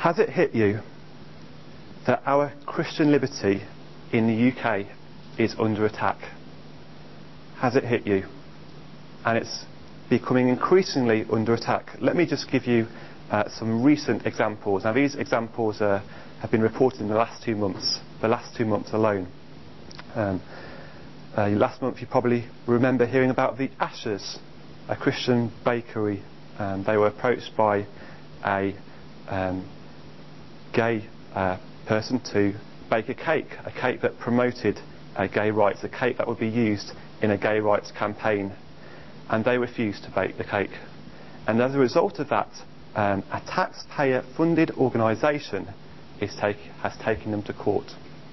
Has it hit you that our Christian liberty in the UK is under attack? Has it hit you? And it's becoming increasingly under attack. Let me just give you some recent examples. Now, these examples have been reported in the last 2 months, alone. Last month you probably remember hearing about the Ashers, a Christian bakery. They were approached by a gay person to bake a cake that promoted gay rights, a cake that would be used in a gay rights campaign, and they refused to bake the cake. And as a result of that, a taxpayer-funded organisation has taken them to court.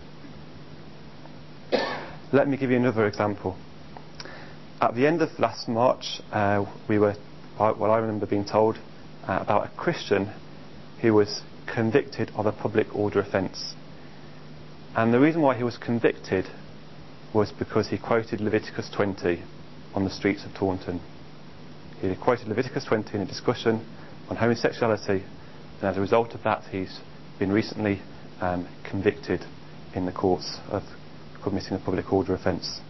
Let me give you another example. At the end of last March, I remember being told about a Christian who was convicted of a public order offence. And the reason why he was convicted was because he quoted Leviticus 20 on the streets of Taunton. He quoted Leviticus 20 in a discussion on homosexuality, and as a result of that he's been recently convicted in the courts of committing a public order offence.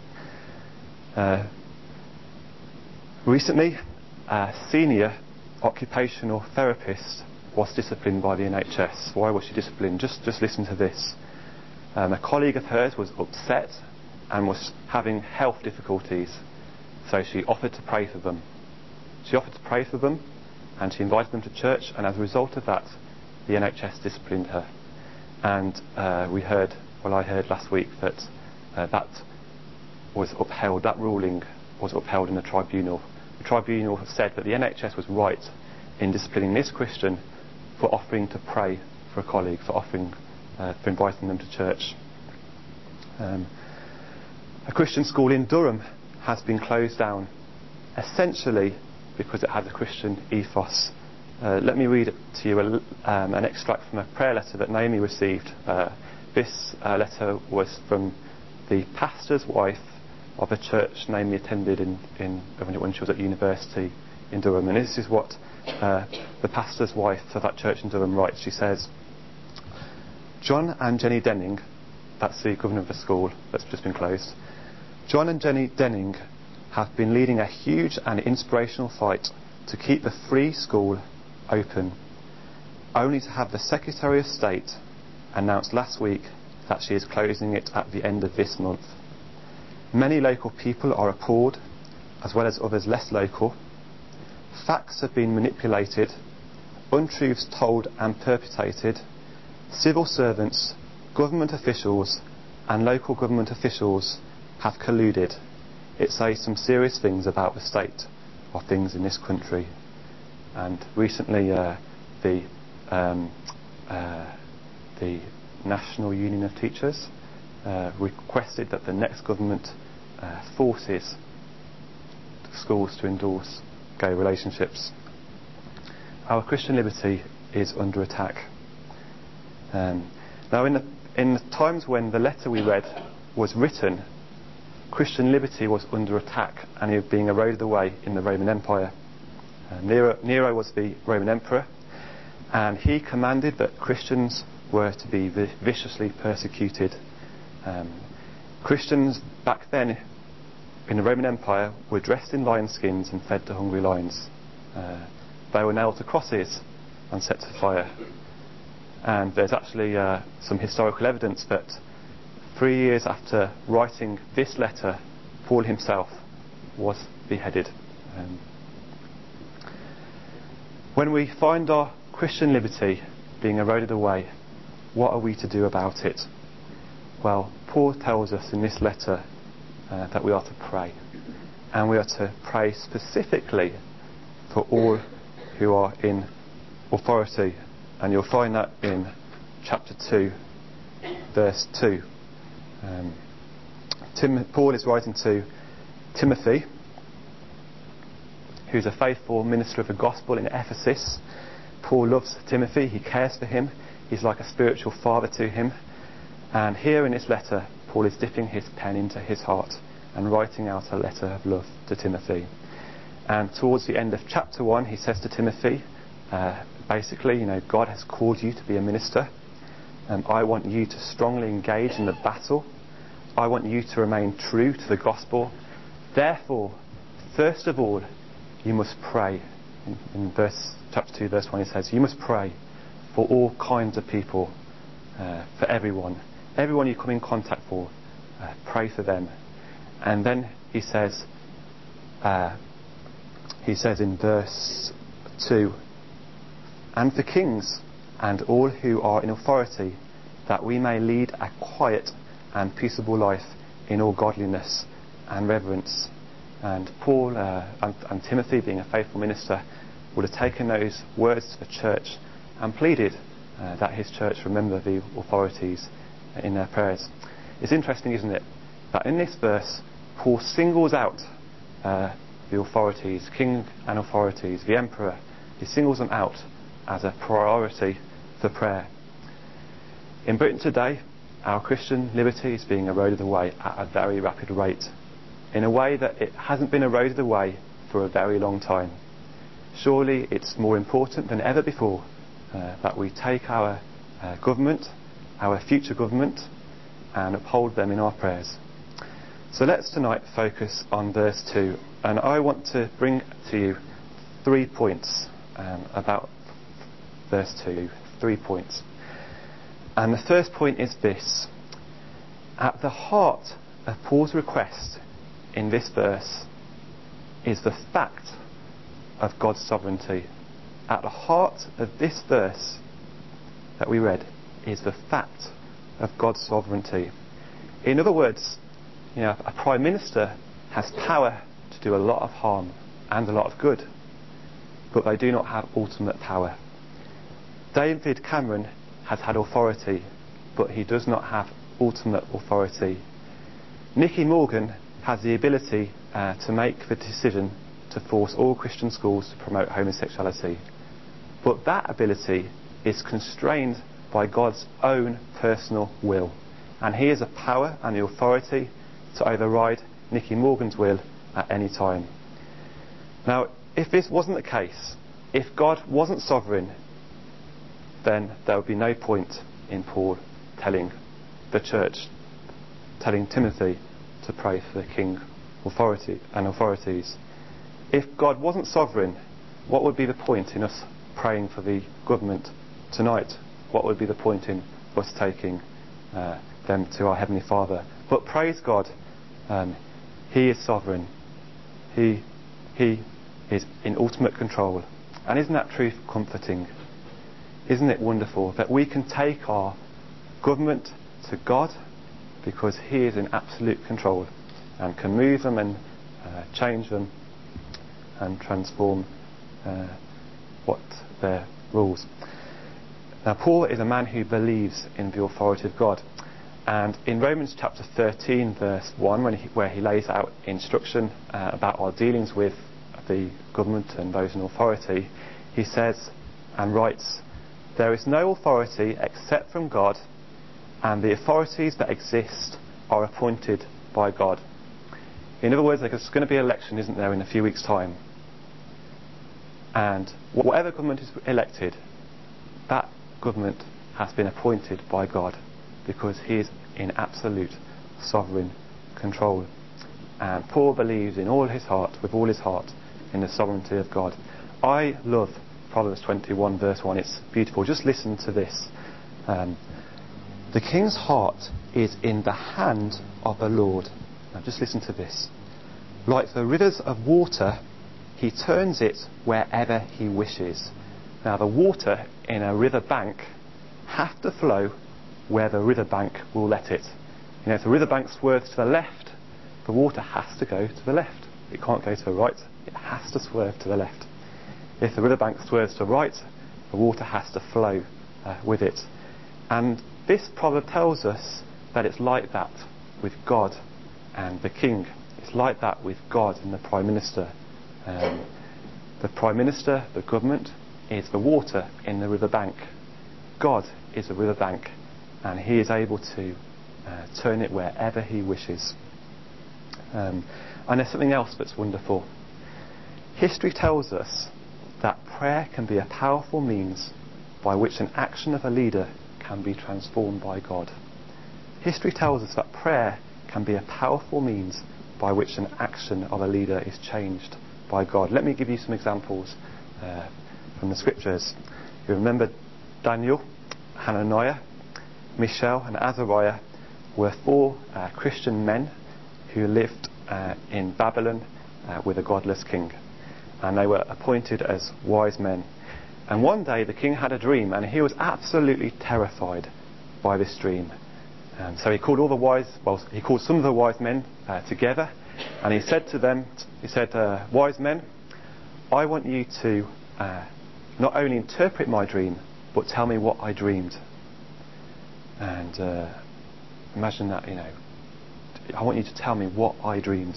Recently, a senior occupational therapist was disciplined by the NHS. Why was she disciplined? Just listen to this. A colleague of hers was upset and was having health difficulties, so she offered to pray for them. And she invited them to church, and as a result of that, the NHS disciplined her. And I heard last week that that ruling was upheld in the tribunal. The tribunal have said that the NHS was right in disciplining this Christian for offering to pray for a colleague, for inviting them to church. A Christian school in Durham has been closed down, essentially because it has a Christian ethos. Let me read to you an extract from a prayer letter that Naomi received. This letter was from the pastor's wife of a church Naomi attended when she was at university in Durham. And this is what the pastor's wife of that church in Durham writes. She says, John and Jenny Denning, that's the governor of the school that's just been closed, John and Jenny Denning have been leading a huge and inspirational fight to keep the free school open, only to have the Secretary of State announce last week that she is closing it at the end of this month. Many local people are appalled, as well as others less local. Facts have been manipulated, untruths told and perpetrated. Civil servants, government officials and local government officials have colluded. It says some serious things about the state of things in this country. And recently the National Union of Teachers requested that the next government forces schools to endorse gay relationships. Our Christian liberty is under attack. Now in the times when the letter we read was written, Christian liberty was under attack and it was being eroded away in the Roman Empire. Nero was the Roman emperor, and he commanded that Christians were to be viciously persecuted. Christians back then in the Roman Empire were dressed in lion skins and fed to hungry lions. They were nailed to crosses and set to fire. And there's actually some historical evidence that 3 years after writing this letter, Paul himself was beheaded. When we find our Christian liberty being eroded away, what are we to do about it? Well, Paul tells us in this letter that we are to pray. And we are to pray specifically for all who are in authority. And you'll find that in chapter 2, verse 2. Paul is writing to Timothy, who's a faithful minister of the gospel in Ephesus. Paul loves Timothy, he cares for him, he's like a spiritual father to him. And here in this letter, Paul is dipping his pen into his heart and writing out a letter of love to Timothy. And towards the end of chapter 1, he says to Timothy, Basically, God has called you to be a minister. I want you to strongly engage in the battle. I want you to remain true to the gospel. Therefore, first of all, you must pray. In chapter 2, verse 1, it says, you must pray for all kinds of people, for everyone. Everyone you come in contact for, pray for them. And then he says in verse 2, and for kings and all who are in authority, that we may lead a quiet and peaceable life in all godliness and reverence. And Paul and Timothy, being a faithful minister, would have taken those words to the church and pleaded that his church remember the authorities in their prayers. It's interesting, isn't it, that in this verse Paul singles out the authorities, king and authorities, the emperor. He singles them out as a priority for prayer. In Britain today, our Christian liberty is being eroded away at a very rapid rate, in a way that it hasn't been eroded away for a very long time. Surely it's more important than ever before that we take our government, our future government, and uphold them in our prayers. So let's tonight focus on verse 2, and I want to bring to you 3 points about verse 2. 3 points. And the first point is this: at the heart of Paul's request in this verse is the fact of God's sovereignty. At the heart of this verse that we read is the fact of God's sovereignty. In other words, a prime minister has power to do a lot of harm and a lot of good, but they do not have ultimate power. David Cameron has had authority, but he does not have ultimate authority. Nicky Morgan has the ability to make the decision to force all Christian schools to promote homosexuality, but that ability is constrained by God's own personal will, and he has the power and the authority to override Nicky Morgan's will at any time. Now, if this wasn't the case, if God wasn't sovereign, then there would be no point in Paul telling the church, telling Timothy to pray for the king and authorities. If God wasn't sovereign, what would be the point in us praying for the government tonight? What would be the point in us taking them to our Heavenly Father? But praise God, He is sovereign. He is in ultimate control. And isn't that truth comforting? Isn't it wonderful that we can take our government to God because He is in absolute control and can move them and change them and transform what their rules. Now, Paul is a man who believes in the authority of God, and in Romans chapter 13 verse 1, where he lays out instruction about our dealings with the government and those in authority, he says and writes, "There is no authority except from God, and the authorities that exist are appointed by God." In other words, there's going to be an election, isn't there, in a few weeks' time? And whatever government is elected, that government has been appointed by God, because He is in absolute sovereign control. And Paul believes in all his heart, with all his heart, in the sovereignty of God. I love Proverbs 21 verse 1. It's beautiful. Just listen to this. The king's heart is in the hand of the Lord. Now just listen to this. Like the rivers of water, He turns it wherever He wishes. Now the water in a river bank have to flow where the river bank will let it. If the river bank swerves to the left, the water has to go to the left. It can't go to the right. It has to swerve to the left. If the river bank swerves to the right, the water has to flow with it. And this proverb tells us that it's like that with God and the king. It's like that with God and the Prime Minister. The Prime Minister, the government, is the water in the river bank. God is the river bank, and He is able to turn it wherever He wishes. And there's something else that's wonderful. History tells us that prayer can be a powerful means by which an action of a leader can be transformed by God. History tells us that prayer can be a powerful means by which an action of a leader is changed by God. Let me give you some examples from the scriptures. You remember Daniel, Hananiah, Mishael and Azariah were 4 Christian men who lived in Babylon with a godless king, and they were appointed as wise men. And one day the king had a dream, and he was absolutely terrified by this dream. And so he called he called some of the wise men together, and he said to them, wise men, I want you to not only interpret my dream, but tell me what I dreamed. And imagine that, I want you to tell me what I dreamed.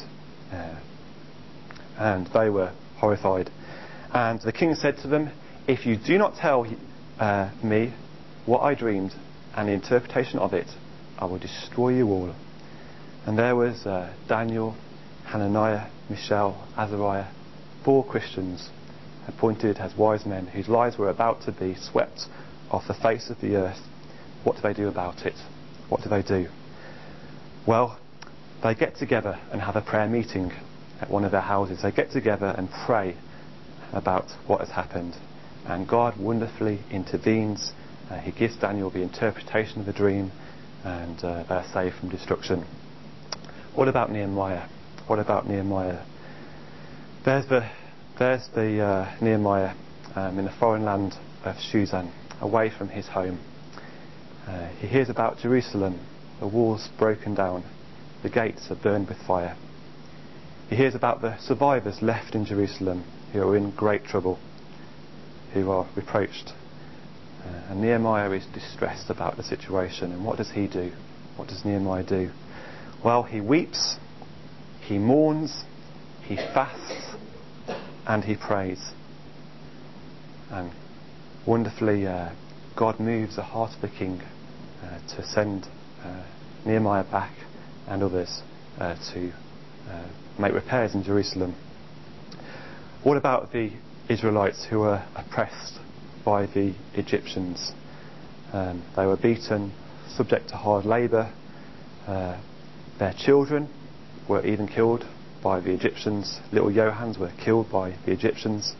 And they were horrified. And the king said to them, if you do not tell me what I dreamed and the interpretation of it, I will destroy you all. And there was Daniel, Hananiah, Mishael, Azariah, 4 Christians appointed as wise men whose lives were about to be swept off the face of the earth. What do they do about it? What do they do? Well, they get together and have a prayer meeting at one of their houses. They get together and pray about what has happened. And God wonderfully intervenes. He gives Daniel the interpretation of the dream, and they're saved from destruction. What about Nehemiah? What about Nehemiah? There's the Nehemiah in the foreign land of Shushan, away from his home. He hears about Jerusalem, the walls broken down, the gates are burned with fire. He hears about the survivors left in Jerusalem who are in great trouble, who are reproached. And Nehemiah is distressed about the situation. And what does he do? What does Nehemiah do? Well, he weeps, he mourns, he fasts, and he prays. And wonderfully, God moves the heart of the king to send Nehemiah back and others to make repairs in Jerusalem. What about the Israelites who were oppressed by the Egyptians? They were beaten, subject to hard labour. Their children were even killed by the Egyptians. Little Johans were killed by the Egyptians.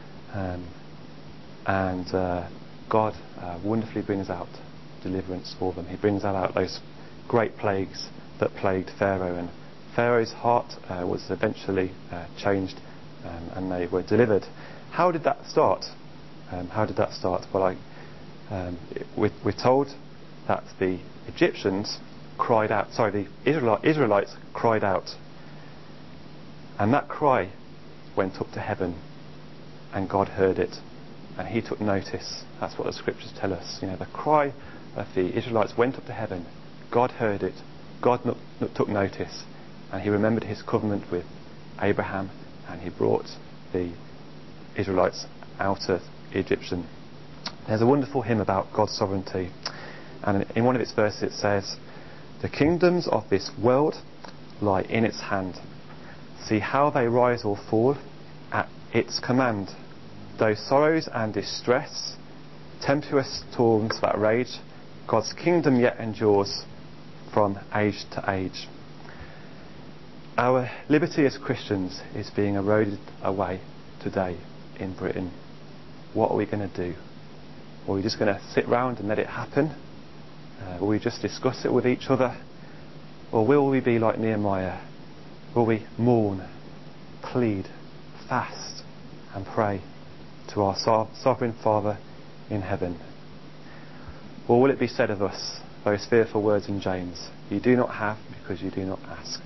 And God wonderfully brings out deliverance for them. He brings out those great plagues that plagued Pharaoh, and Pharaoh's heart was eventually changed, and they were delivered. How did that start? Well, we're told that the Egyptians cried out. The Israelites cried out, and that cry went up to heaven, and God heard it, and He took notice. That's what the scriptures tell us. The cry of the Israelites went up to heaven. God heard it. God took notice, and He remembered His covenant with Abraham, and He brought the Israelites out of Egyptian. There's a wonderful hymn about God's sovereignty, and in one of its verses it says, "The kingdoms of this world lie in its hand. See how they rise or fall at its command. Though sorrows and distress, tempestuous storms that rage, God's kingdom yet endures from age to age." Our liberty as Christians is being eroded away today in Britain. What are we going to do? Are we just going to sit round and let it happen? Will we just discuss it with each other? Or will we be like Nehemiah? Will we mourn, plead, fast and pray to our sovereign Father in heaven? Or will it be said of us, those fearful words in James, "You do not have because you do not ask"?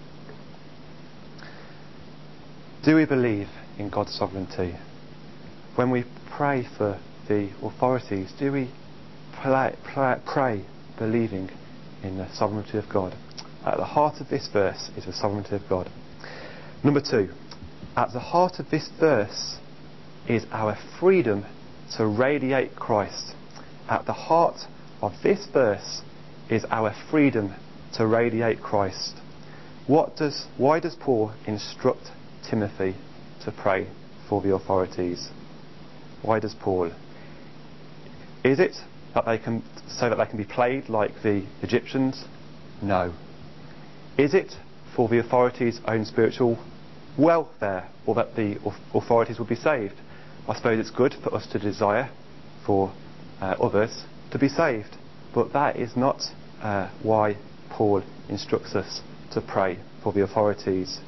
Do we believe in God's sovereignty? When we pray for the authorities, do we pray believing in the sovereignty of God? At the heart of this verse is the sovereignty of God. Number 2, at the heart of this verse is our freedom to radiate Christ. At the heart of this verse is our freedom to radiate Christ. Why does Paul instruct Timothy to pray for the authorities? Why does Paul? Is it that they can be played like the Egyptians? No. Is it for the authorities' own spiritual welfare, or that the authorities will be saved? I suppose it's good for us to desire for others to be saved, but that is not why Paul instructs us to pray for the authorities.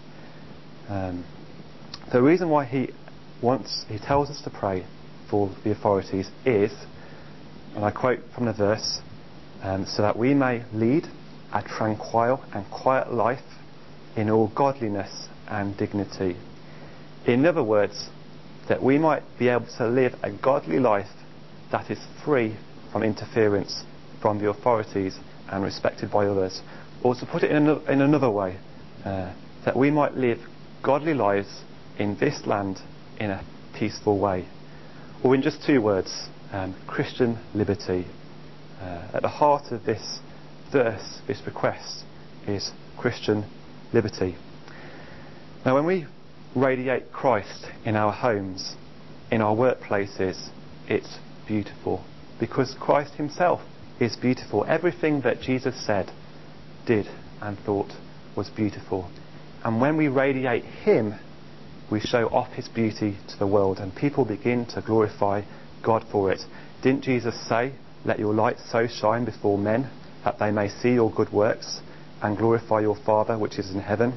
The reason why he tells us to pray for the authorities is, and I quote from the verse, so that we may lead a tranquil and quiet life in all godliness and dignity. In other words, that we might be able to live a godly life that is free from interference from the authorities and respected by others. Or to put it in another way, that we might live godly lives in this land in a peaceful way. Or in just two words, Christian liberty. At the heart of this verse, this request, is Christian liberty. Now, when we radiate Christ in our homes, in our workplaces, it's beautiful, because Christ himself is beautiful. Everything that Jesus said, did and thought was beautiful. And when we radiate him, we show off his beauty to the world, and people begin to glorify God for it. Didn't Jesus say, "Let your light so shine before men that they may see your good works and glorify your Father which is in heaven"?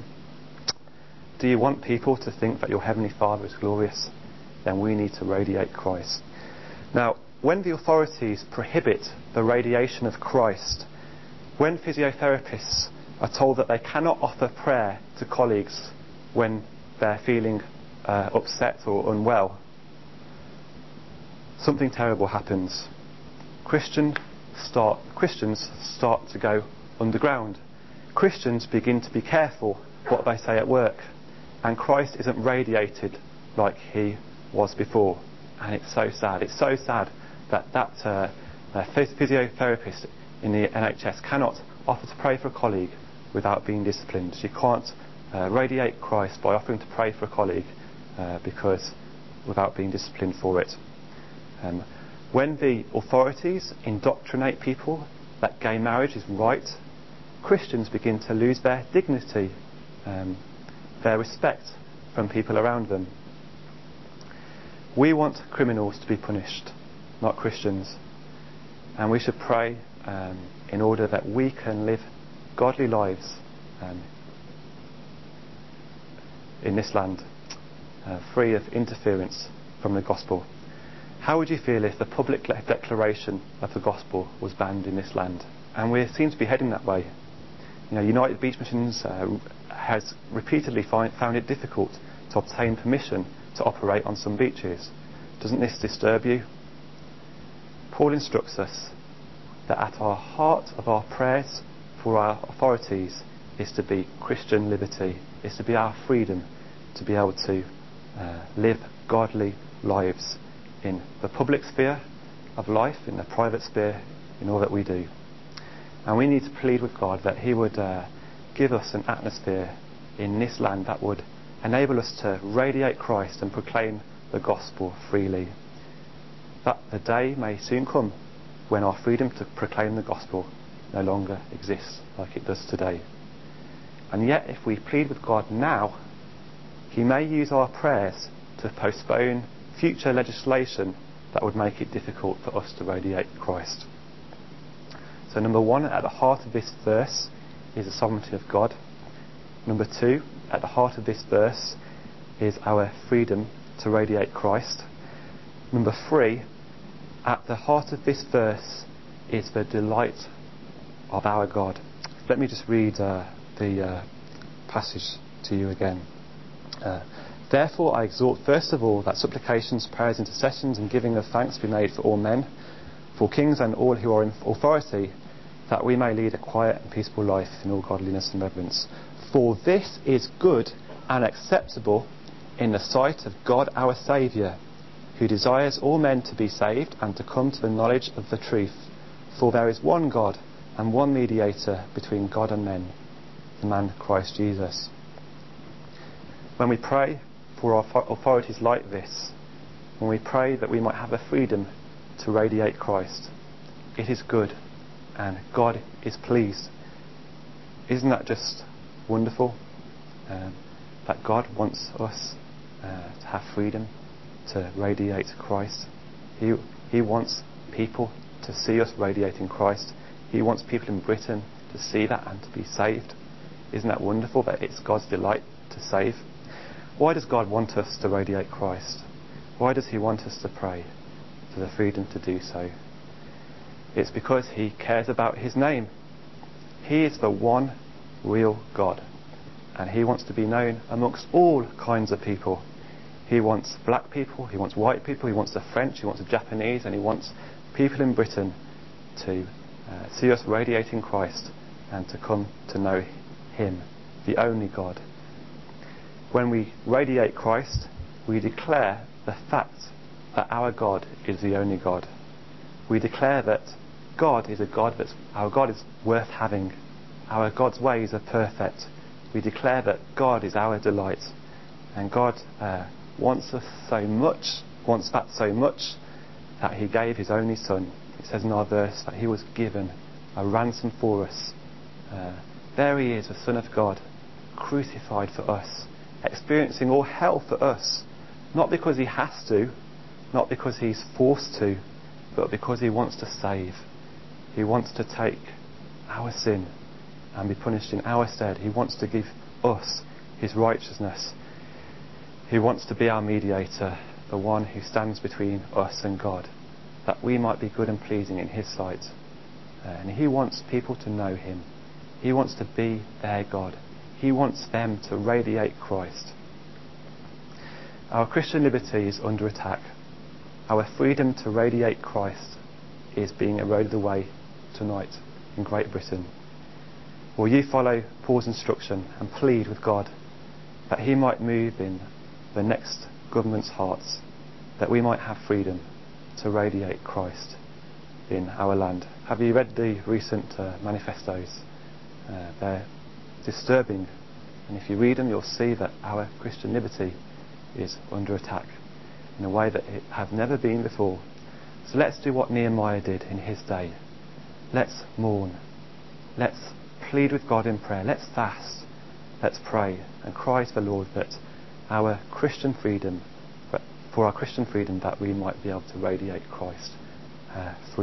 Do you want people to think that your Heavenly Father is glorious? Then we need to radiate Christ. Now, when the authorities prohibit the radiation of Christ, when physiotherapists are told that they cannot offer prayer to colleagues when they're feeling upset or unwell, something terrible happens. Christians start to go underground. Christians begin to be careful what they say at work, and Christ isn't radiated like he was before. And it's so sad. It's so sad that physiotherapist in the NHS cannot offer to pray for a colleague without being disciplined. She can't radiate Christ by offering to pray for a colleague without being disciplined for it. When the authorities indoctrinate people that gay marriage is right, Christians begin to lose their dignity, their respect from people around them. We want criminals to be punished, not Christians. And we should pray in order that we can live godly lives in this land, free of interference from the gospel. How would you feel if the public declaration of the gospel was banned in this land? And we seem to be heading that way. United Beach Missions has repeatedly found it difficult to obtain permission to operate on some beaches. Doesn't this disturb you? Paul instructs us that at our heart of our prayers for our authorities is to be Christian liberty, is to be our freedom to be able to live godly lives in the public sphere of life, in the private sphere, in all that we do. And we need to plead with God that he would give us an atmosphere in this land that would enable us to radiate Christ and proclaim the gospel freely. That the day may soon come when our freedom to proclaim the gospel no longer exists like it does today. And yet, if we plead with God now, he may use our prayers to postpone future legislation that would make it difficult for us to radiate Christ. So number one, at the heart of this verse is the sovereignty of God. Number two, at the heart of this verse is our freedom to radiate Christ. Number three, at the heart of this verse is the delight of our God. Let me just read the passage to you again. Therefore I exhort first of all that supplications, prayers, intercessions and giving of thanks be made for all men, for kings and all who are in authority, that we may lead a quiet and peaceful life in all godliness and reverence. For this is good and acceptable in the sight of God our Saviour, who desires all men to be saved and to come to the knowledge of the truth. For there is one God and one mediator between God and men, the man Christ Jesus. When we pray for our authorities like this, when we pray that we might have a freedom to radiate Christ. It is good, and God is pleased. Isn't that just wonderful? That God wants us to have freedom to radiate Christ. He wants people to see us radiating Christ. He wants people in Britain to see that and to be saved. Isn't that wonderful that it's God's delight to save? Why does God want us to radiate Christ? Why does he want us to pray for the freedom to do so? It's because he cares about his name. He is the one real God, and he wants to be known amongst all kinds of people. He wants black people, he wants white people, he wants the French, he wants the Japanese, and he wants people in Britain to see us radiating Christ and to come to know him, the only God. When we radiate Christ, we declare the fact that our God is the only God. We declare that God is a God our God is worth having. Our God's ways are perfect. We declare that God is our delight, and God wants that so much that he gave his only Son. It says in our verse that he was given a ransom for us. There he is, the Son of God, crucified for us, experiencing all hell for us, not because he has to, not because he's forced to, but because he wants to save. He wants to take our sin and be punished in our stead. He wants to give us his righteousness. He wants to be our mediator, the one who stands between us and God, that we might be good and pleasing in his sight. And he wants people to know him. He wants to be their God. He wants them to radiate Christ. Our Christian liberty is under attack. Our freedom to radiate Christ is being eroded away tonight in Great Britain. Will you follow Paul's instruction and plead with God that he might move in the next government's hearts, that we might have freedom to radiate Christ in our land? Have you read the recent manifestos? They're disturbing, and if you read them you'll see that our Christian liberty is under attack in a way that it has never been before. So let's do what Nehemiah did in his day. Let's mourn. Let's plead with God in prayer. Let's fast. Let's pray and cry to the Lord that our Christian freedom, for our Christian freedom, that we might be able to radiate Christ freely.